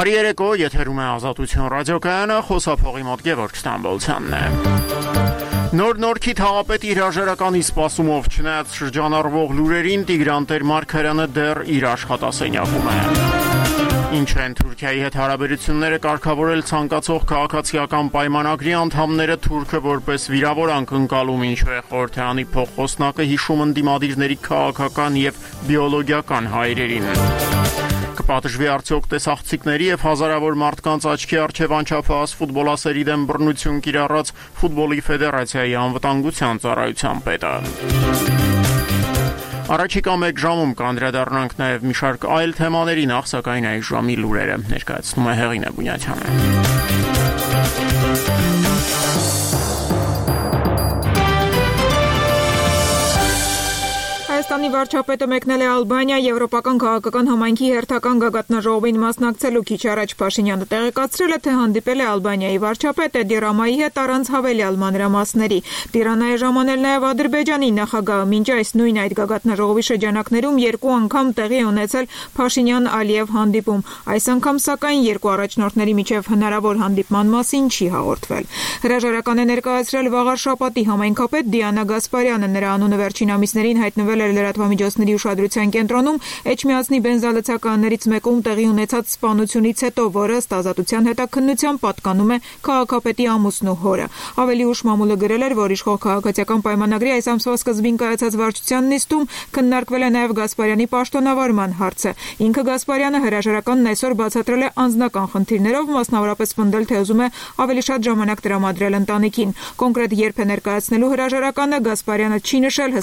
Բարի երեկո, եթերում է Ազատություն ռադիոկայանը, խոսափողի մոտ Գևորգ Ստամբոլցյանն է։ Նոր-Նորքի թաղապետի հրաժարականի սպասումով չնայած շրջանառվող լուրերին, Տիգրան Տեր-Մարգարյանը դեռ իր աշխատասենյակում է։ Ինչ են Թուրքիայի հետ հարաբերությունները կարգավորել ցանկացող քաղաքացիական պայմանագրի անդամները, Թուրքը որպես վիրավորանք ընկալում, ինչու է խորհրդարանի փոխխոսնակը հիշում ընդդիմադիրների քաղաքական եւ բիոլոգիական հայրերին։ Կպատժվի արդյոք տեսախցիկների եւ հազարավոր մարդկանց աչքի առջեւ անչափահաս ֆուտբոլասերի դեմ բռնություն կիրառած ֆուտբոլի ֆեդերացիայի անվտանգության ծառայության պետը։ Առաջիկա մեկ ժամում կանդրադառնանք նաև մի շարք այլ թեմաների, նախ սակայն այս ժամի լուրերը ներկայացնում է Հեղինե Բունյաթյանը։ Հայաստանի վարչապետը մեկնել է Ալբանիա Եվրոպական քաղաքական համայնքի հերթական գագաթնաժողովին մասնակցելու քիչ առաջ Փաշինյանը տեղեկացրել է, թե հանդիպել է Ալբանիայի վարչապետ Էդի Ռամայի հետ առանց հավելյալ մանրամասների։ Տիրանայի ժամանել նաև Ադրբեջանի նախագահը։ Մինչ այս նույն այդ գագաթնաժողովի շրջանակներում երկու անգամ տեղի ունեցել Փաշինյան-Ալիև հանդիպում։ Այս անգամ սակայն երկու առաջնորդների միջև հնարավոր հանդիպման մասին չի հաղորդվել։ Հրաժարական է ներկայացրել վաղ շաբաթի համայնքապետ Դիանա Գասպարյանը։ Նրա անունը վերջին ամիսներին հայտնվել էր լրատվամիջոցների ուշադրության կենտրոնում Էջմիածնի բենզալցականներից մեկում տեղի ունեցած սպանությունից հետո, որը ըստ Ազատության հետաքննության պատկանում է քաղաքապետի ամուսնու հորը։ Ավելի ուշ մամուլը գրել էր, որ իշխող քաղաքացիական պայմանագրի այս ամսվա սկզբին կայացած վարչության նիստում քննարկվել է նաև Գասպարյանի պաշտոնավարման հարցը։ Ինքը Գասպարյանը հրաժարականն այսօր բացատրել է անձնական խնդիրներով, մասնավորապես պնդել, թե ուզում է ավելի շատ ժամանակ տրամադրել ընտանիքին։ Կոնկրետ երբ է ներկայացնելու հրաժարականը Գասպարյանը չի նշել,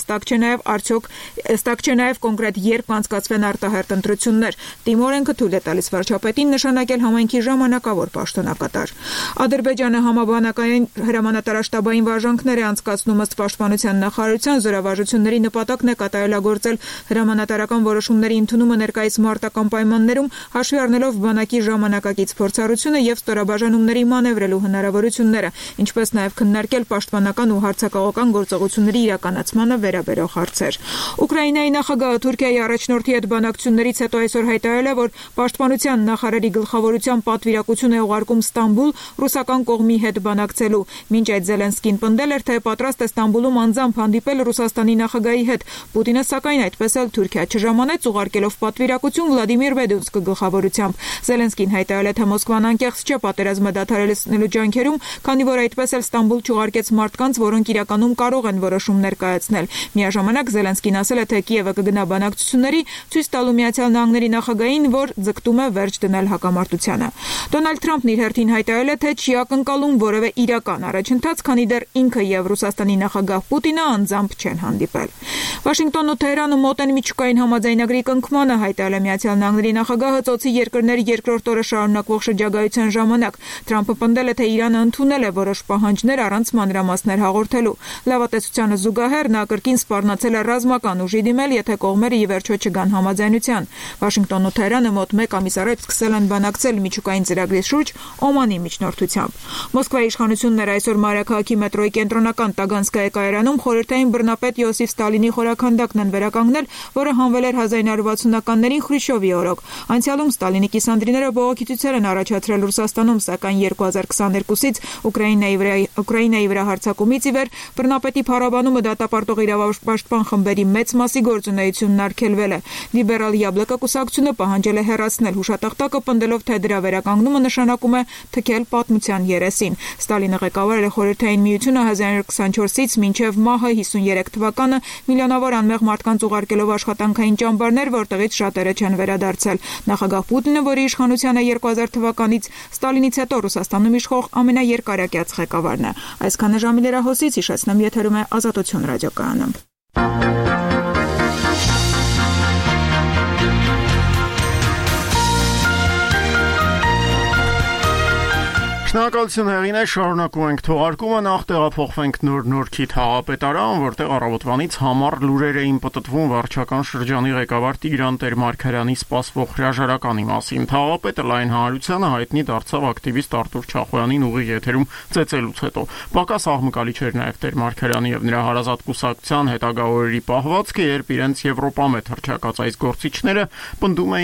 հստակ չէ նաև կոնկրետ երբ կանցկացվեն արտահերթ ընտրություններ։ Տիմորենկը թույլ է տալիս վարչապետին նշանակել համայնքի ժամանակավոր պաշտոնակատար։ Ադրբեջանը համաբանակային հրամանատարաշտաբային վարժանքներ է անցկացնում ըստ Պաշտպանության նախարարության, զորավարժությունների նպատակն է կատարելագործել հրամանատարական որոշումների ընդունումը ներկայիս մարտական պայմաններում, հաշվի առնելով բանակի ժամանակակից փորձառությունը եւ ստորաբաժանումների մանևրելու հնարավորությունները, ինչպես նաև քննարկել պաշտպանական ու հարձակողական գործողությունների իրականացմանը վերաբերող հարցեր։ Ուկրաինայի նախագահը Թուրքիայի առաջնորդի հետ բանակցություններից հետո այսօր հայտարարել է, որ պաշտպանության նախարարի գլխավորությամբ պատվիրակություն է ուղարկում Ստամբուլ ռուսական կողմի հետ բանակցելու։ Մինչ այդ Զելենսկին պնդել էր, թե պատրաստ է Ստամբուլում անձամբ հանդիպել Ռուսաստանի նախագահի հետ։ Պուտինը սակայն այդպես էլ Թուրքիա չժամանեց, ուղարկելով պատվիրակություն Վլադիմիր Մեդունսկի գլխավորությամբ։ Զելենսկին հայտարարել է, թե Մոսկվան անկեղծ չէ պատերազմը դադարեցնելու ջանքերում, քանի որ այդպես էլ Ստամբուլ չուղարկեց մարդկանց, որոնք իրականում կարող են որոշումներ կայացնել։ Միաժամանակ Զելենսկին ասել է, թե Կիևը կգնա բանակցությունների, ցույց տալու Միացյալ Նահանգների նախագահին, որ ձգտում է վերջ դնել հակամարտությանը։ Դոնալդ Թրամփն իր հերթին հայտարարել է, թե չի ակնկալում որևէ իրական առաջընթաց, քանի դեռ ինքը եւ Ռուսաստանի նախագահ Պուտինը անձամբ չեն հանդիպել։ Վաշինգտոնն ու Թեհրանը մոտ են միջուկային համաձայնագրի կնքմանը, հայտարարել է Միացյալ Նահանգների նախագահը ծոցի երկրների երկրորդ օրը շարունակվող շրջագայության ժամանակ։ Թրամփը պնդել է, թե Իրանը ընդունել է որոշ պահանջներ առանց մանրամասներ հաղորդելու։ Լավատեսությանը զուգահեռ նա կրկին սպառնացել է ռազմական ուժի դիմել, եթե կողմերը ի վերջո չգան համաձայնության։ Վաշինգտոնն ու Թեհրանը մոտ մեկ ամիս առաջ սկսել են բանակցել միջուկային ծրագրի շուրջ Օմանի միջնորդությամբ։ Մոսկվայի իշխանությունները այսօր մայրաքաղաքի մետրոյի կենտրոնական Տագանսկայա կայարանում խորհրդային բռնապետ Յոսիֆ Ստալինի խորաքանդակն են վերականգնել, որը հանվել էր 1960-ականներին Խրուշչովի օրոք։ Անցյալում Ստալինի կիսանդրիները բողոքի ցույցեր են առաջացրել Ռուսաստանում, սակայն 2022-ից Ուկրաինայի վրա հարձակումից ի վեր բռնապետի փառաբանումը դատապարտող իրավապաշտպան խմբերի մեծ մասի գործունեությունն արգելվել է։ Լիբերալ Յաբլոկը կուսակցությունը պահանջել է հեռացնել հուշատախտակը, պնդելով, թե դրա վերականգնումը նշանակում է թքել պատմության երեսին։ Ստալինը ղեկավարել է Խորհրդային Միությունը 1924-ից մինչև մահը 53 թվականը, միլիոնավոր անմեղ մարդկանց ուղարկելով աշխատանքային ճամբարներ, որտեղից շատերը չեն վերադարձել։ Նախագահ Պուտինը, որի իշխանության է 2000 թվականից, Ստալինից հետո Ռուսաստանում իշխող ամենաերկարակյաց ղեկավարն է։ Այսքանը ժամի լրահոսից հիշեցնեմ, եթերում է Ազատություն ռադիոկայանը։ Շնորհակալություն Հեղինե, շարունակում ենք թողարկումը, նախ տեղափոխվենք Նոր-Նորքի թաղապետարան, որտեղ առավոտվանից համառ լուրեր էին պտտվում վարչական շրջանի ղեկավար Տիգրան Տեր-Մարգարյանի սպասվող հրաժարականի մասին։ Թաղապետը լայն հանրությանը հայտնի դարձավ ակտիվիստ Արտուր Չախոյանին ուղիղ եթերում ծեծելուց հետո։ Պակաս աղմկալի չէր նաև Տեր-Մարգարյանի եւ նրա հարազատ կուսակցության հետագա օրերի պահվածքը, երբ իրենց Եվրոպամետ հռչակած այս գործիչները պնդում